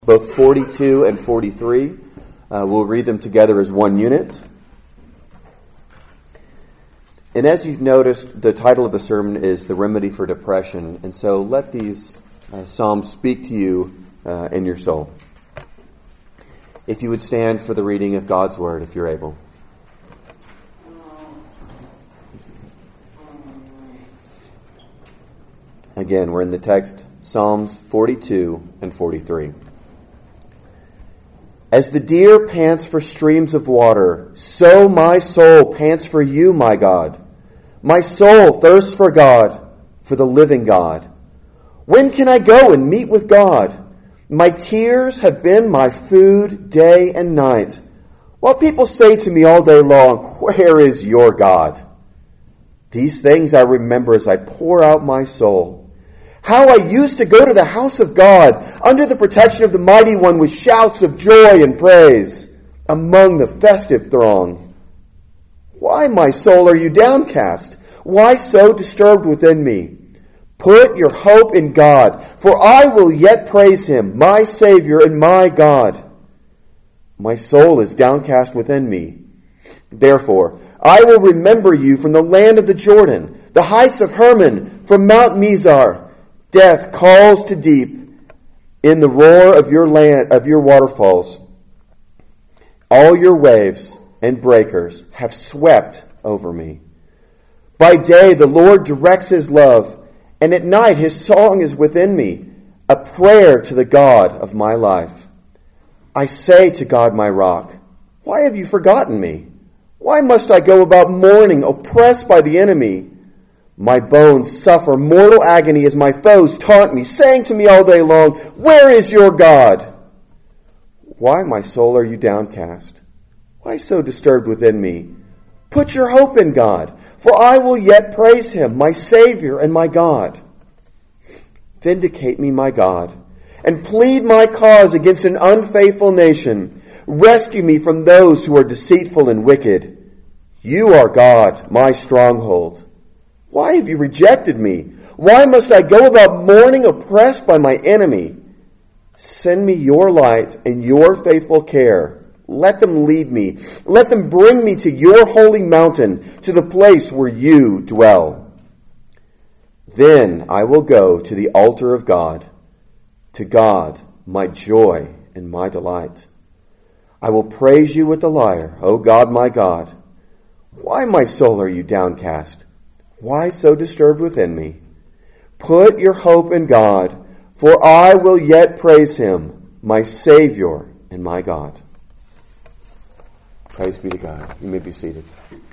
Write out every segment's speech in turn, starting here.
Both 42 and 43. We'll read them together as one unit. And as you've noticed, the title of the sermon is The Remedy for Depression. And so let these psalms speak to you in your soul. If you would stand for the reading of God's Word, if you're able. Again, we're in the text, Psalms 42 and 43. As the deer pants for streams of water, so my soul pants for you, my God. My soul thirsts for God, for the living God. When can I go and meet with God? My tears have been my food day and night. While people say to me all day long, where is your God? These things I remember as I pour out my soul. How I used to go to the house of God under the protection of the Mighty One with shouts of joy and praise among the festive throng. Why, my soul, are you downcast? Why so disturbed within me? Put your hope in God, for I will yet praise Him, my Savior and my God. My soul is downcast within me. Therefore, I will remember you from the land of the Jordan, the heights of Hermon, from Mount Mizar. Death calls to deep in the roar of your land, of your waterfalls. All your waves and breakers have swept over me. By day the Lord directs His love, and at night His song is within me, a prayer to the God of my life. I say to God my rock, why have you forgotten me? Why must I go about mourning, oppressed by the enemy? My bones suffer mortal agony as my foes taunt me, saying to me all day long, where is your God? Why, my soul, are you downcast? Why so disturbed within me? Put your hope in God, for I will yet praise Him, my Savior and my God. Vindicate me, my God, and plead my cause against an unfaithful nation. Rescue me from those who are deceitful and wicked. You are God, my stronghold. Why have you rejected me? Why must I go about mourning, oppressed by my enemy? Send me your light and your faithful care. Let them lead me. Let them bring me to your holy mountain, to the place where you dwell. Then I will go to the altar of God, to God, my joy and my delight. I will praise you with the lyre, O God, my God. Why, my soul, are you downcast? Why so disturbed within me? Put your hope in God, for I will yet praise Him, my Savior and my God. Praise be to God. You may be seated.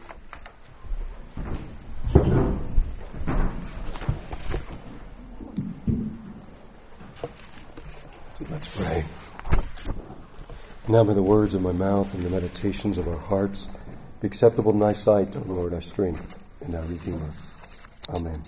Let's pray. Now may the words of my mouth and the meditations of our hearts be acceptable in Thy sight, O Lord, our strength and our Redeemer. Amen.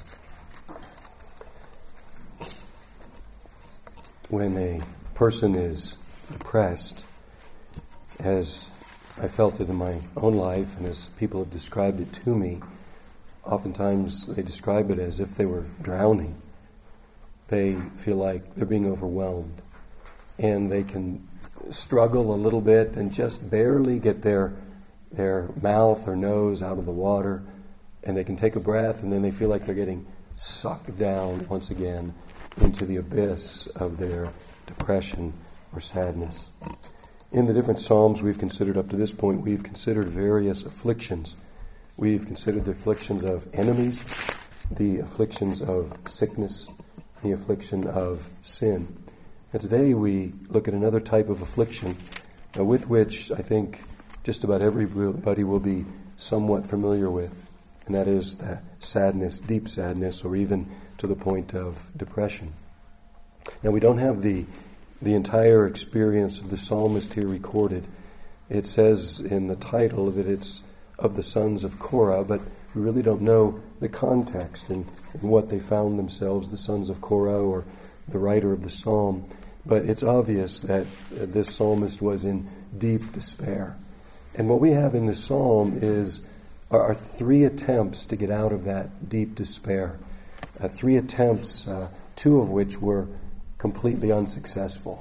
When a person is depressed, as I felt it in my own life and as people have described it to me, oftentimes they describe it as if they were drowning. They feel like they're being overwhelmed, and they can struggle a little bit and just barely get their mouth or nose out of the water, and they can take a breath, and then they feel like they're getting sucked down once again into the abyss of their depression or sadness. In the different Psalms we've considered up to this point, we've considered various afflictions. We've considered the afflictions of enemies, the afflictions of sickness, the affliction of sin. And today we look at another type of affliction with which I think just about everybody will be somewhat familiar with. And that is the sadness, deep sadness, or even to the point of depression. Now, we don't have the entire experience of the psalmist here recorded. It says in the title that it's of the sons of Korah, but we really don't know the context and what they found themselves, the sons of Korah or the writer of the psalm. But it's obvious that this psalmist was in deep despair. And what we have in the psalm are three attempts to get out of that deep despair. Three attempts, two of which were completely unsuccessful.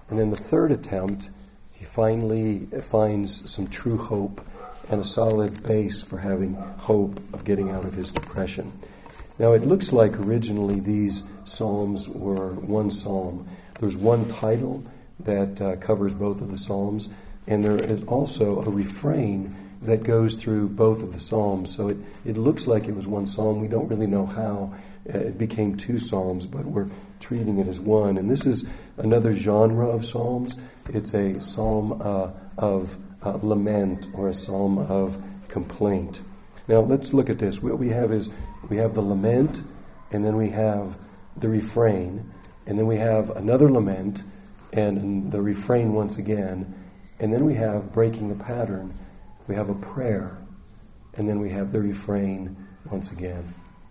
And then the third attempt, he finally finds some true hope and a solid base for having hope of getting out of his depression. Now, it looks like originally these psalms were one psalm. There's one title that covers both of the psalms, and there is also a refrain that goes through both of the psalms. So it looks like it was one psalm. We don't really know how it became two psalms, but we're treating it as one. And this is another genre of psalms. It's a psalm of lament, or a psalm of complaint. Now, let's look at this. What we have is we have the lament, and then we have the refrain, and then we have another lament, and the refrain once again, and then we have, breaking the pattern, we have a prayer, and then we have the refrain once again.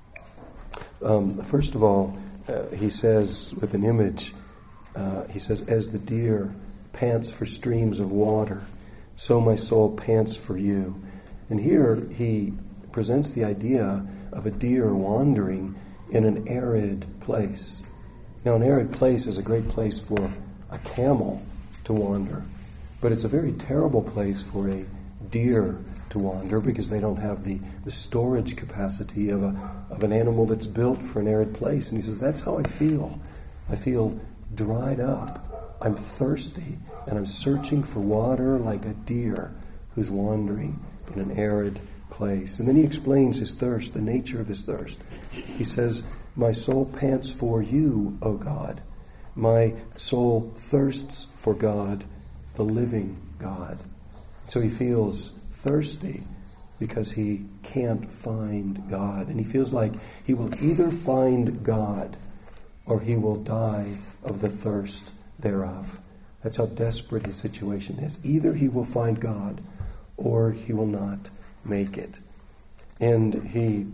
First of all, he says with an image, he says, "As the deer pants for streams of water, so my soul pants for you." And here he presents the idea of a deer wandering in an arid place. Now, an arid place is a great place for a camel to wander, but it's a very terrible place for a deer to wander, because they don't have the storage capacity of an animal that's built for an arid place. And he says, that's how I feel. I feel dried up. I'm thirsty, and I'm searching for water like a deer who's wandering in an arid place. And then he explains his thirst, the nature of his thirst. He says, "My soul pants for you, O God. My soul thirsts for God, the living God." So he feels thirsty because he can't find God. And he feels like he will either find God or he will die of the thirst thereof. That's how desperate his situation is. Either he will find God or he will not make it. And he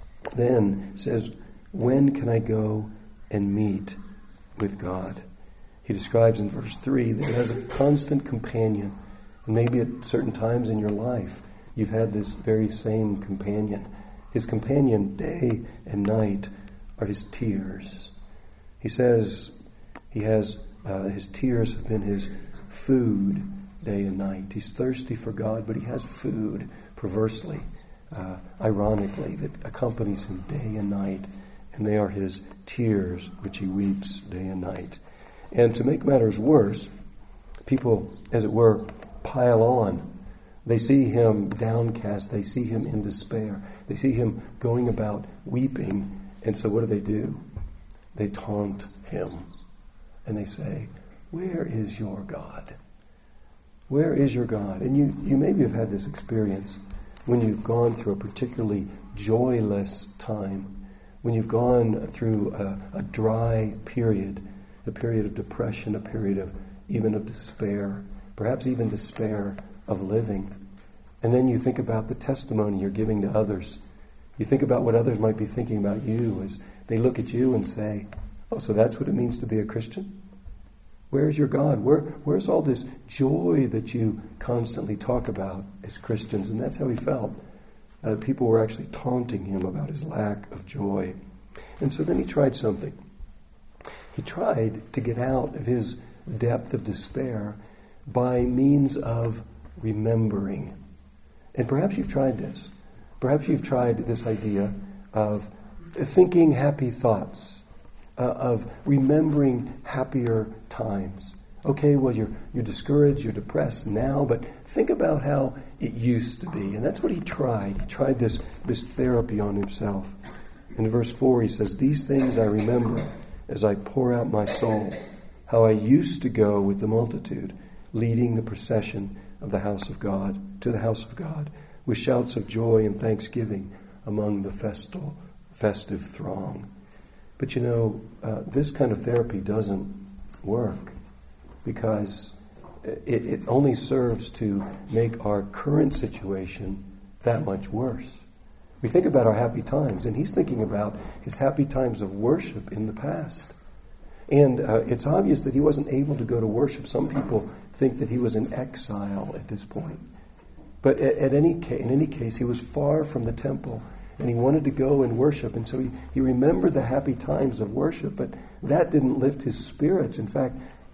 then says, "When can I go and meet with God?" He describes in verse 3 that he has a constant companion. And maybe at certain times in your life, you've had this very same companion. His companion day and night are his tears. He says he has his tears have been his food day and night. He's thirsty for God, but he has food, perversely, ironically, that accompanies him day and night. And they are his tears, which he weeps day and night. And to make matters worse, people, as it were, pile on. They see him downcast. They see him in despair. They see him going about weeping. And so what do? They taunt him. And they say, "Where is your God? Where is your God?" And you maybe have had this experience when you've gone through a particularly joyless time, when you've gone through a dry period, a period of depression, a period of even of despair, perhaps even despair of living. And then you think about the testimony you're giving to others. You think about what others might be thinking about you as they look at you and say, "Oh, so that's what it means to be a Christian? Where's your God? Where's all this joy that you constantly talk about as Christians?" And that's how he felt. People were actually taunting him about his lack of joy. And so then he tried something. He tried to get out of his depth of despair by means of remembering. And perhaps you've tried this. Perhaps you've tried this idea of thinking happy thoughts, of remembering happier times. Okay, well, you're discouraged, you're depressed now, but think about how it used to be. And that's what he tried. He tried this therapy on himself. In verse 4, he says, "These things I remember as I pour out my soul, how I used to go with the multitude, leading the procession of the house of God, to the house of God, with shouts of joy and thanksgiving among the festive throng." But this kind of therapy doesn't work, because it only serves to make our current situation that much worse. We think about our happy times, and he's thinking about his happy times of worship in the past. And it's obvious that he wasn't able to go to worship. Some people think that he was in exile at this point. But in any case, he was far from the temple, and he wanted to go and worship. And so he remembered the happy times of worship, but that didn't lift his spirits. In fact,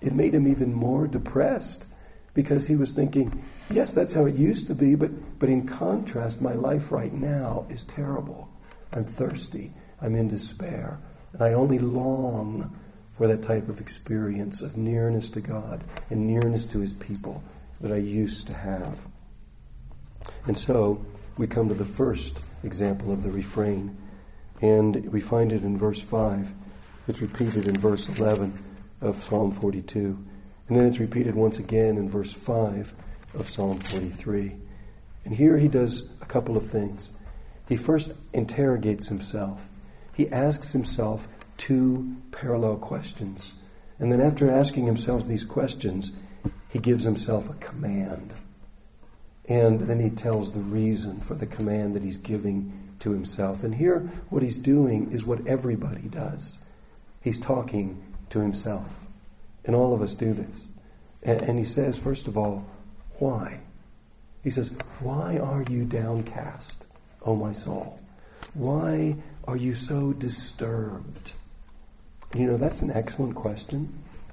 it made him even more depressed because he was thinking, yes, that's how it used to be, but in contrast, my life right now is terrible. I'm thirsty. I'm in despair. And I only long for that type of experience of nearness to God and nearness to his people that I used to have. And so we come to the first example of the refrain, and we find it in verse 5. It's repeated in verse 11 of Psalm 42. And then it's repeated once again in verse 5 of Psalm 43. And here he does a couple of things. He first interrogates himself. He asks himself two parallel questions. And then after asking himself these questions, he gives himself a command. And then he tells the reason for the command that he's giving to himself. And here what he's doing is what everybody does. He's talking to himself. And all of us do this. And he says, first of all, why? He says, why are you downcast, O my soul? Why are you so disturbed? You know, that's an excellent question.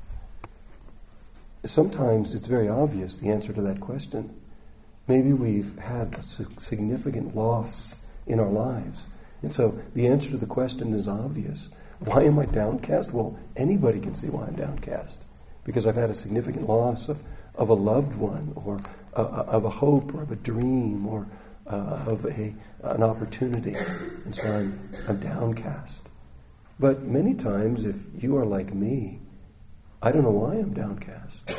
Sometimes it's very obvious, the answer to that question. Maybe we've had a significant loss in our lives. And so the answer to the question is obvious. Why am I downcast? Well, anybody can see why I'm downcast. Because I've had a significant loss of a loved one, or of a hope, or of a dream, or of an opportunity. And so I'm downcast. But many times, if you are like me, I don't know why I'm downcast.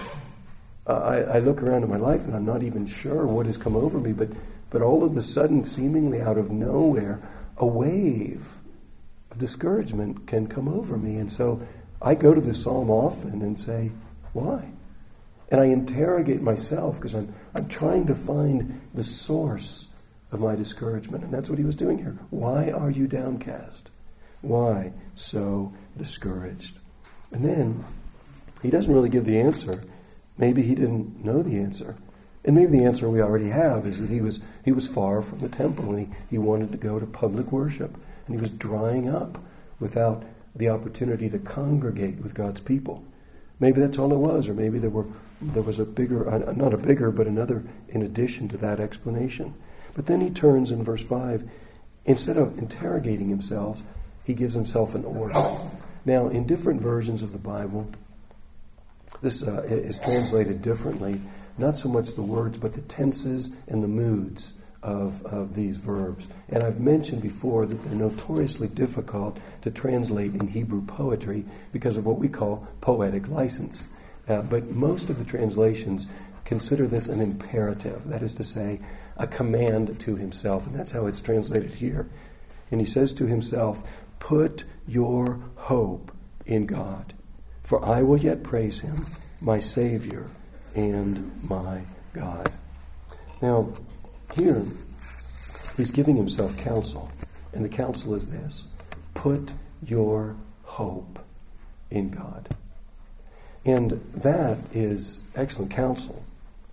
I look around at my life and I'm not even sure what has come over me, but all of a sudden, seemingly out of nowhere, a wave of discouragement can come over me. And so I go to the psalm often and say, why? And I interrogate myself because I'm trying to find the source of my discouragement. And that's what he was doing here. Why are you downcast? Why so discouraged? And then he doesn't really give the answer. Maybe he didn't know the answer. And maybe the answer we already have is that he was far from the temple and he wanted to go to public worship. And he was drying up without the opportunity to congregate with God's people. Maybe that's all it was, or maybe there was a bigger, not a bigger, but another in addition to that explanation. But then he turns in verse 5, instead of interrogating himself, he gives himself an order. Now, in different versions of the Bible, this is translated differently, not so much the words, but the tenses and the moods of these verbs. And I've mentioned before that they're notoriously difficult to translate in Hebrew poetry because of what we call poetic license. But most of the translations consider this an imperative, that is to say, a command to himself. And that's how it's translated here. And he says to himself, put your hope in God, for I will yet praise him, my Savior and my God. Now, here, he's giving himself counsel. And the counsel is this: put your hope in God. And that is excellent counsel.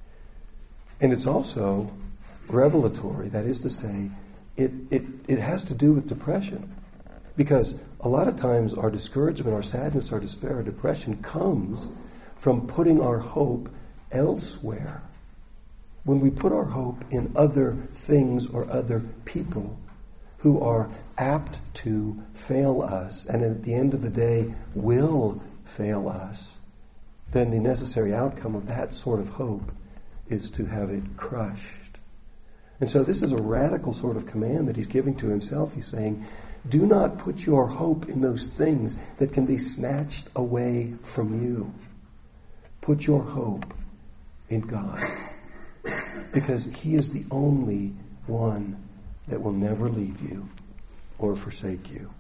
And it's also revelatory. That is to say, it has to do with depression. Because a lot of times our discouragement, our sadness, our despair, our depression comes from putting our hope elsewhere. When we put our hope in other things or other people who are apt to fail us, and at the end of the day will fail us, then the necessary outcome of that sort of hope is to have it crushed. And so this is a radical sort of command that he's giving to himself. He's saying, do not put your hope in those things that can be snatched away from you. Put your hope in God, because he is the only one that will never leave you or forsake you.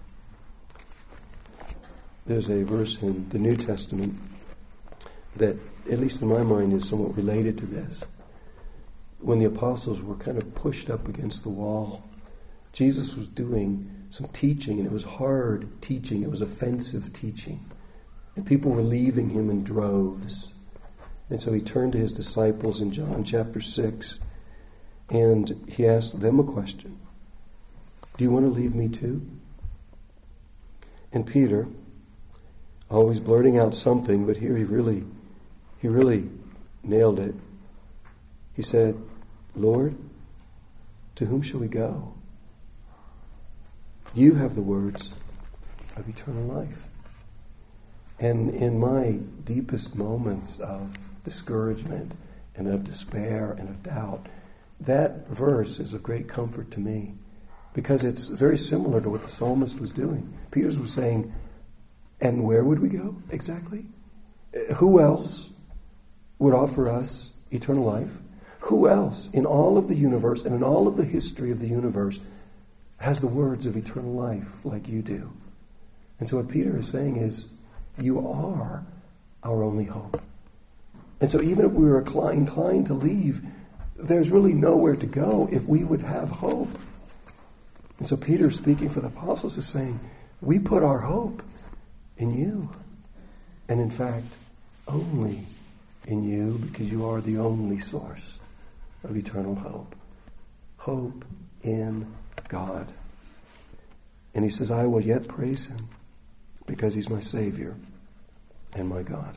There's a verse in the New Testament that, at least in my mind, is somewhat related to this. When the apostles were kind of pushed up against the wall, Jesus was doing some teaching, and it was hard teaching. It was offensive teaching. And people were leaving him in droves. And so he turned to his disciples in John chapter 6, and he asked them a question. Do you want to leave me too? And Peter, always blurting out something, but here he really nailed it. He said, Lord, to whom shall we go? You have the words of eternal life. And in my deepest moments of discouragement and of despair and of doubt, that verse is of great comfort to me, because it's very similar to what the psalmist was doing. Peter was saying, and where would we go exactly? Who else would offer us eternal life? Who else in all of the universe and in all of the history of the universe has the words of eternal life like you do? And so what Peter is saying is, you are our only hope. And so even if we were inclined to leave, there's really nowhere to go if we would have hope. And so Peter, speaking for the apostles, is saying, we put our hope in you. And in fact, only in you, because you are the only source of eternal hope. Hope in God. And he says, I will yet praise him, because he's my Savior and my God.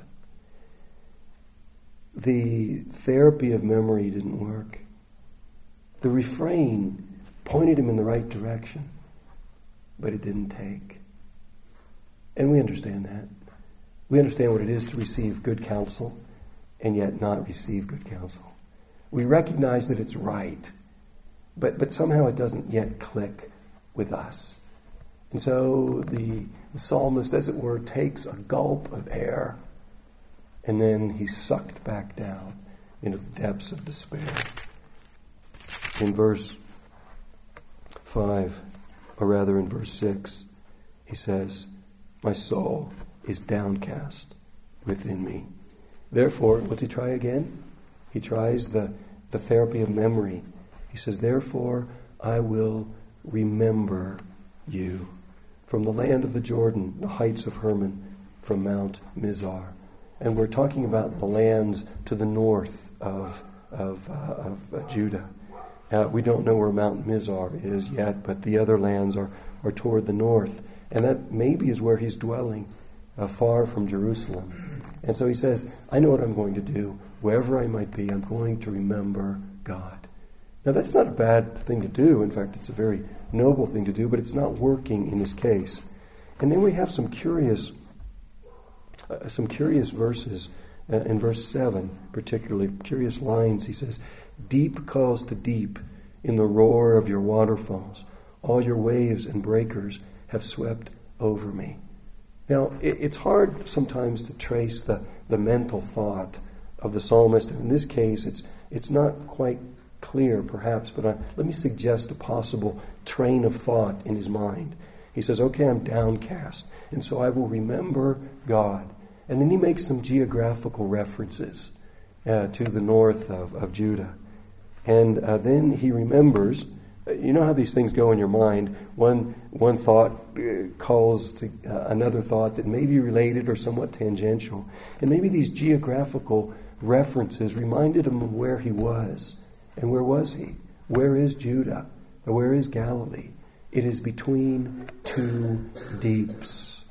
The therapy of memory didn't work. The refrain pointed him in the right direction, but it didn't take. And we understand that. We understand what it is to receive good counsel and yet not receive good counsel. We recognize that it's right, but somehow it doesn't yet click with us. And so the psalmist, as it were, takes a gulp of air, and then he's sucked back down into the depths of despair. In verse 5, or rather in verse 6, he says, my soul is downcast within me. Therefore, what's he try again? He tries the therapy of memory. He says, therefore, I will remember you. From the land of the Jordan, the heights of Hermon, from Mount Mizar. And we're talking about the lands to the north of Judah. We don't know where Mount Mizar is yet, but the other lands are toward the north. And that maybe is where he's dwelling, far from Jerusalem. And so he says, I know what I'm going to do. Wherever I might be, I'm going to remember God. Now that's not a bad thing to do. In fact, it's a very noble thing to do, but it's not working in this case. And then we have some curious verses in verse 7, particularly curious lines. He says, deep calls to deep in the roar of your waterfalls. All your waves and breakers have swept over me. Now, it's hard sometimes to trace the mental thought of the psalmist. In this case, it's not quite clear, perhaps, but let me suggest a possible train of thought in his mind. He says, okay, I'm downcast, and so I will remember God. And then he makes some geographical references to the north of Judah. And then he remembers, you know how these things go in your mind. One thought calls to another thought that may be related or somewhat tangential. And maybe these geographical references reminded him of where he was. And where was he? Where is Judah? Or where is Galilee? It is between two deeps.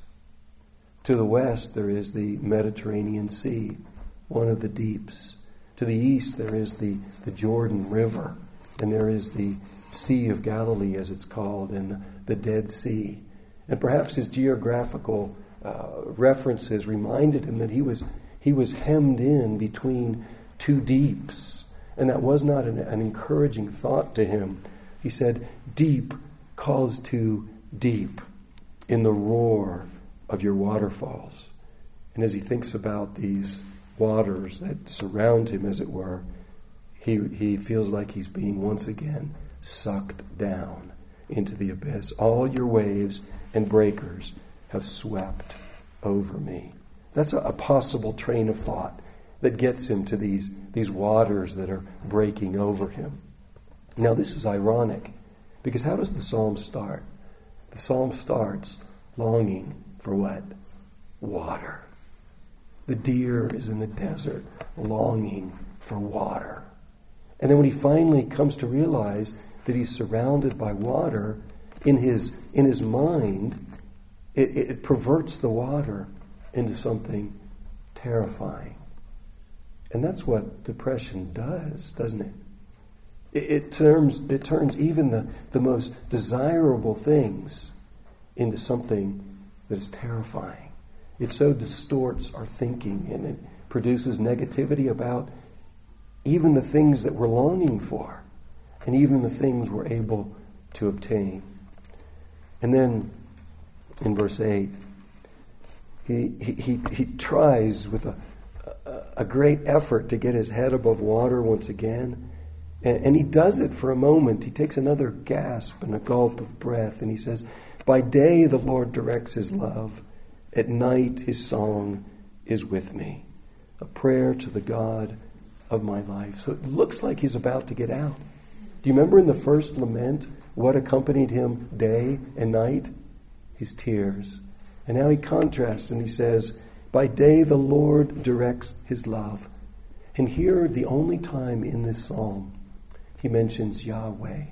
To the west, there is the Mediterranean Sea, one of the deeps. To the east, there is the Jordan River, and there is the Sea of Galilee, as it's called, and the Dead Sea. And perhaps his geographical references reminded him that he was hemmed in between two deeps. And that was not an encouraging thought to him. He said, deep calls to deep in the roar of your waterfalls. And as he thinks about these waters that surround him, as it were, he feels like he's being once again sucked down into the abyss. All your waves and breakers have swept over me. That's a possible train of thought that gets him to these waters that are breaking over him. Now this is ironic, because how does the psalm start? The psalm starts longing for what? Water. The deer is in the desert longing for water. And then when he finally comes to realize that he's surrounded by water, in his mind, it perverts the water into something terrifying. And that's what depression does, doesn't it? It turns even the most desirable things into something that is terrifying. It so distorts our thinking, and it produces negativity about even the things that we're longing for, and even the things we're able to obtain. And then in verse 8, he tries with a great effort to get his head above water once again. And he does it for a moment. He takes another gasp and a gulp of breath, and he says, "By day the Lord directs his love. At night his song is with me. A prayer to the God of my life." So it looks like he's about to get out. Do you remember in the first lament what accompanied him day and night? His tears. And now he contrasts and he says, "By day the Lord directs his love." And here, the only time in this psalm, he mentions Yahweh,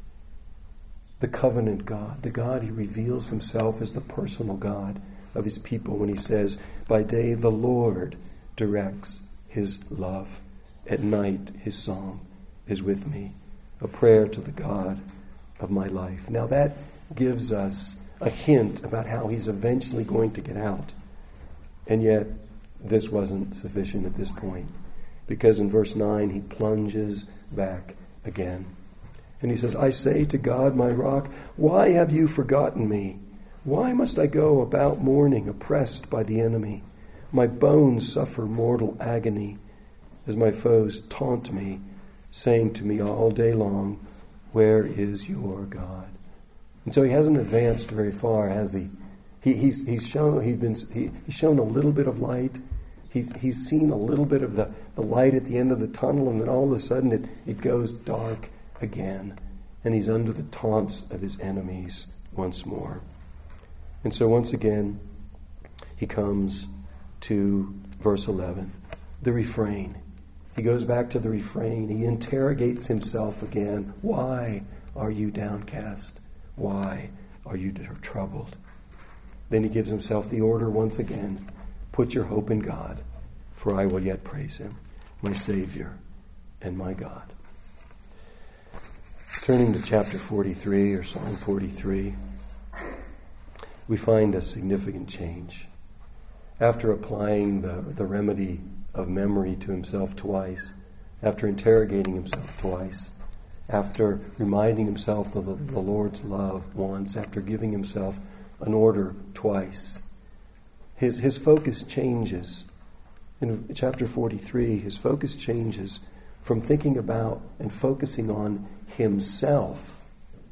the covenant God, the God who reveals himself as the personal God of his people when he says, "By day the Lord directs his love. At night his song is with me. A prayer to the God of my life." Now that gives us a hint about how he's eventually going to get out. And yet, this wasn't sufficient at this point. Because in verse 9, he plunges back again. And he says, "I say to God, my rock, why have you forgotten me? Why must I go about mourning, oppressed by the enemy? My bones suffer mortal agony as my foes taunt me, saying to me all day long, 'Where is your God?'" And so he hasn't advanced very far, has he? He's shown a little bit of light. He's seen a little bit of the light at the end of the tunnel, and then all of a sudden it goes dark again. And he's under the taunts of his enemies once more. And so once again, he comes to verse 11, the refrain. He goes back to the refrain. He interrogates himself again. Why are you downcast? Why are you troubled? Then he gives himself the order once again. Put your hope in God, for I will yet praise him, my Savior and my God. Turning to chapter 43 or Psalm 43, we find a significant change. After applying the remedy of memory to himself twice, after interrogating himself twice, after reminding himself of the Lord's love once, after giving himself an order twice, his focus changes. In chapter 43, his focus changes from thinking about and focusing on himself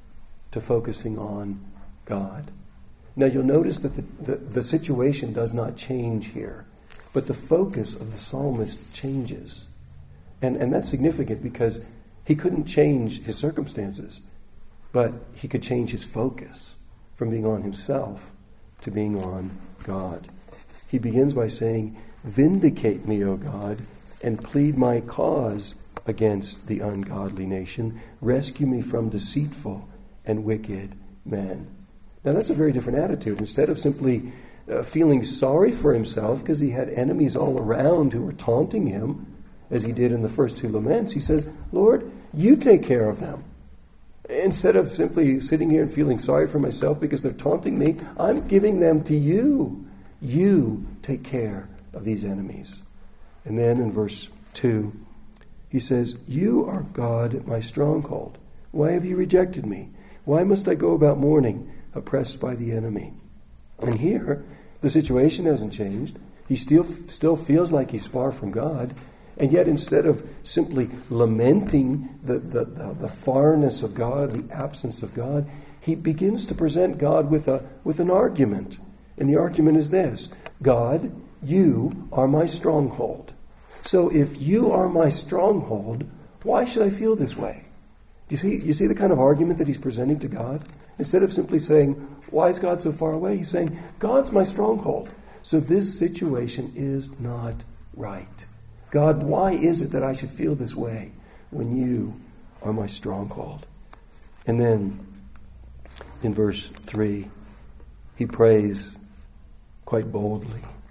to focusing on God. Now you'll notice that the situation does not change here, but the focus of the psalmist changes. And that's significant because he couldn't change his circumstances, but he could change his focus from being on himself to being on God. He begins by saying, "Vindicate me, O God, and plead my cause against the ungodly nation. Rescue me from deceitful and wicked men." Now that's a very different attitude. Instead of simply feeling sorry for himself because he had enemies all around who were taunting him, as he did in the first two laments, he says, "Lord, you take care of them." Instead of simply sitting here and feeling sorry for myself because they're taunting me, I'm giving them to you. You take care of these enemies. And then in verse 2, he says, "You are God, my stronghold. Why have you rejected me? Why must I go about mourning, oppressed by the enemy?" And here, the situation hasn't changed. He still feels like he's far from God. And yet, instead of simply lamenting the farness of God, the absence of God, he begins to present God with an argument. And the argument is this: God, you are my stronghold. So if you are my stronghold, why should I feel this way? Do you see the kind of argument that he's presenting to God? Instead of simply saying, why is God so far away? He's saying, God's my stronghold. So this situation is not right. God, why is it that I should feel this way when you are my stronghold? And then in verse 3, he prays quite boldly.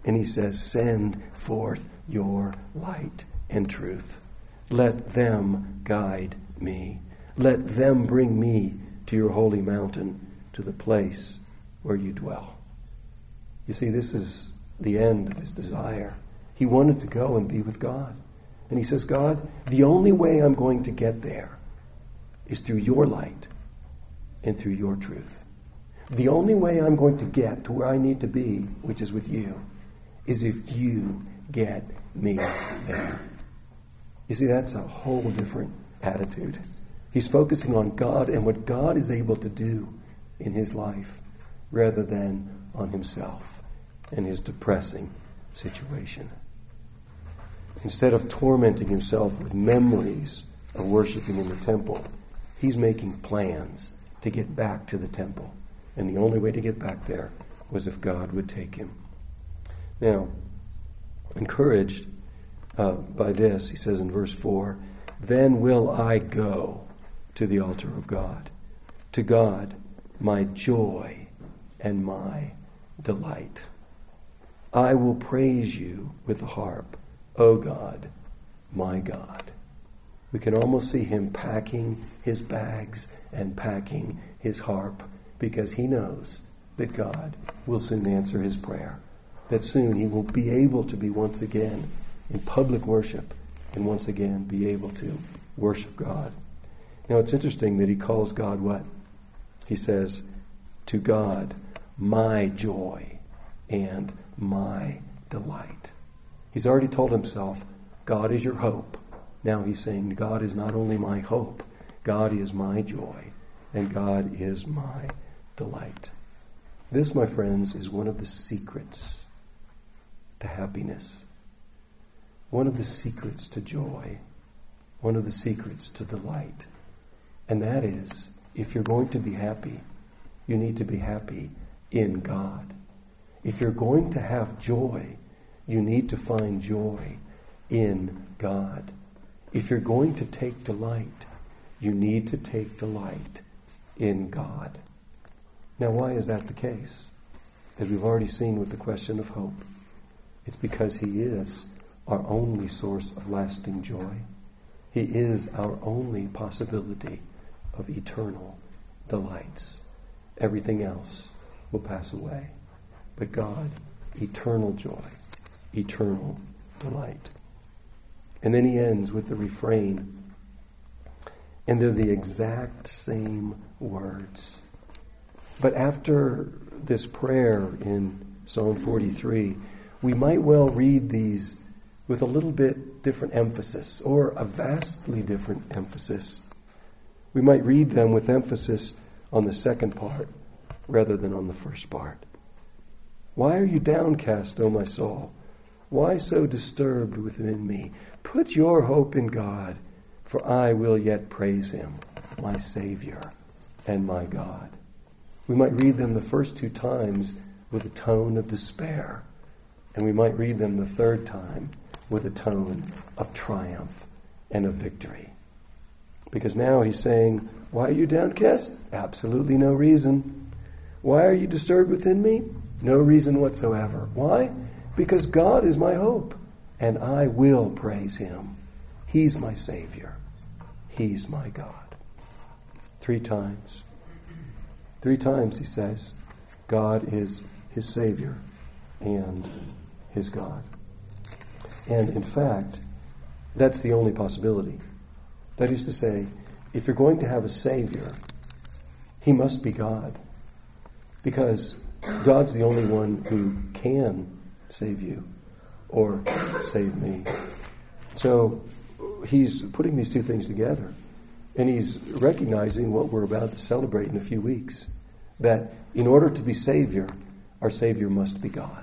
And he says, send forth your light and truth. Let them guide me. Let them bring me to your holy mountain, to the place where you dwell. You see, this is the end of his desire. He wanted to go and be with God. And he says, God, the only way I'm going to get there is through your light and through your truth. The only way I'm going to get to where I need to be, which is with you, is if you get me there. You see, that's a whole different attitude. He's focusing on God and what God is able to do in his life rather than on himself and his depressing situation. Instead of tormenting himself with memories of worshiping in the temple, he's making plans to get back to the temple. And the only way to get back there was if God would take him. Now, encouraged by this, he says in verse 4, then will I go to the altar of God, to God, my joy and my delight. I will praise you with the harp, O God, my God. We can almost see him packing his bags and packing his harp because he knows that God will soon answer his prayer, that soon he will be able to be once again in public worship and once again be able to worship God. Now it's interesting that he calls God what? He says, to God, my joy and my delight. He's already told himself, God is your hope. Now he's saying, God is not only my hope, God is my joy, and God is my delight. This, my friends, is one of the secrets to happiness, one of the secrets to joy, one of the secrets to delight. And that is, if you're going to be happy, you need to be happy in God. If you're going to have joy, you need to find joy in God. If you're going to take delight, you need to take delight in God. Now, why is that the case? As we've already seen with the question of hope, it's because he is our only source of lasting joy. He is our only possibility of eternal delights. Everything else will pass away. But God, eternal joy, eternal delight. And then he ends with the refrain. And they're the exact same words. But after this prayer in Psalm 43, we might well read these with a little bit different emphasis, or a vastly different emphasis. We might read them with emphasis on the second part rather than on the first part. Why are you downcast, O my soul? Why so disturbed within me? Put your hope in God, for I will yet praise him, my Savior and my God. We might read them the first two times with a tone of despair, and we might read them the third time with a tone of triumph and of victory. Because now he's saying, why are you downcast? Absolutely no reason. Why are you disturbed within me? No reason whatsoever. Why? Because God is my hope, and I will praise him. He's my Savior. He's my God. 3 times. 3 times he says, God is his Savior and his God. And in fact, that's the only possibility. That is to say, if you're going to have a Savior, he must be God. Because God's the only one who can save you or save me. So he's putting these two things together. And he's recognizing what we're about to celebrate in a few weeks. That in order to be Savior, our Savior must be God.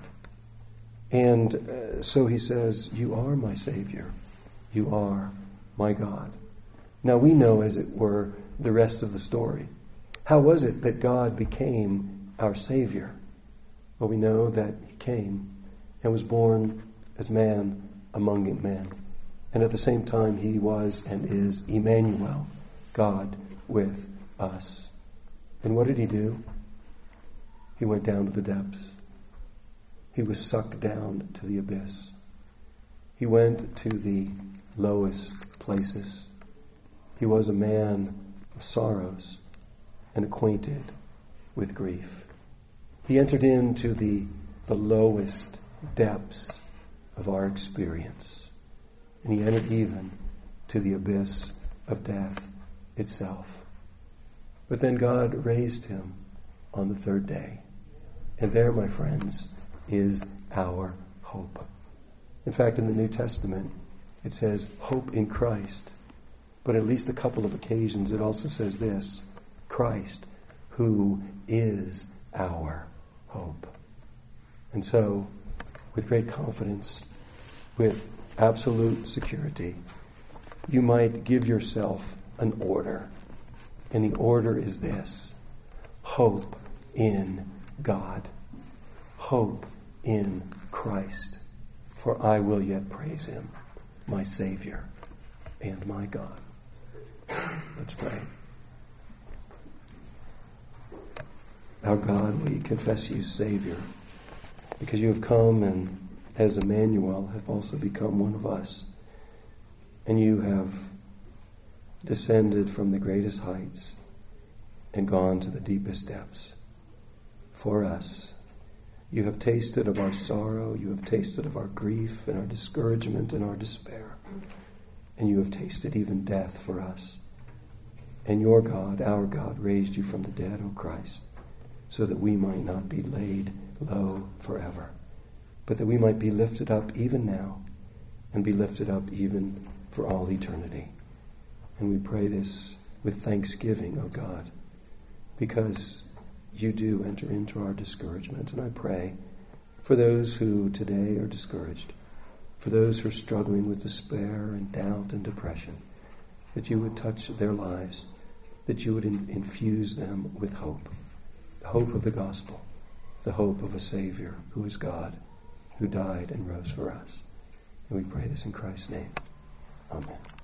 And so he says, you are my Savior. You are my God. Now we know, as it were, the rest of the story. How was it that God became our Savior? Well, we know that he came and was born as man among men. And at the same time, he was and is Emmanuel, God with us. And what did he do? He went down to the depths. He was sucked down to the abyss. He went to the lowest places. He was a man of sorrows and acquainted with grief. He entered into the lowest depths of our experience. And he entered even to the abyss of death itself. But then God raised him on the third day. And there, my friends, is our hope. In fact, in the New Testament, it says hope in Christ. But at least a couple of occasions it also says this: Christ, who is our hope. And so, with great confidence, with absolute security, you might give yourself an order. And the order is this: hope in God. Hope in Christ. For I will yet praise him, my Savior and my God. Let's pray. Our God, we confess you Savior, because you have come and as Emmanuel have also become one of us. And you have descended from the greatest heights and gone to the deepest depths for us. You have tasted of our sorrow, you have tasted of our grief and our discouragement and our despair. And you have tasted even death for us. And your God, our God, raised you from the dead, O Christ, so that we might not be laid low forever, but that we might be lifted up even now and be lifted up even for all eternity. And we pray this with thanksgiving, O God, because you do enter into our discouragement. And I pray for those who today are discouraged, for those who are struggling with despair and doubt and depression, that you would touch their lives, that you would infuse them with hope, the hope of the gospel, the hope of a Savior who is God, who died and rose for us. And we pray this in Christ's name. Amen.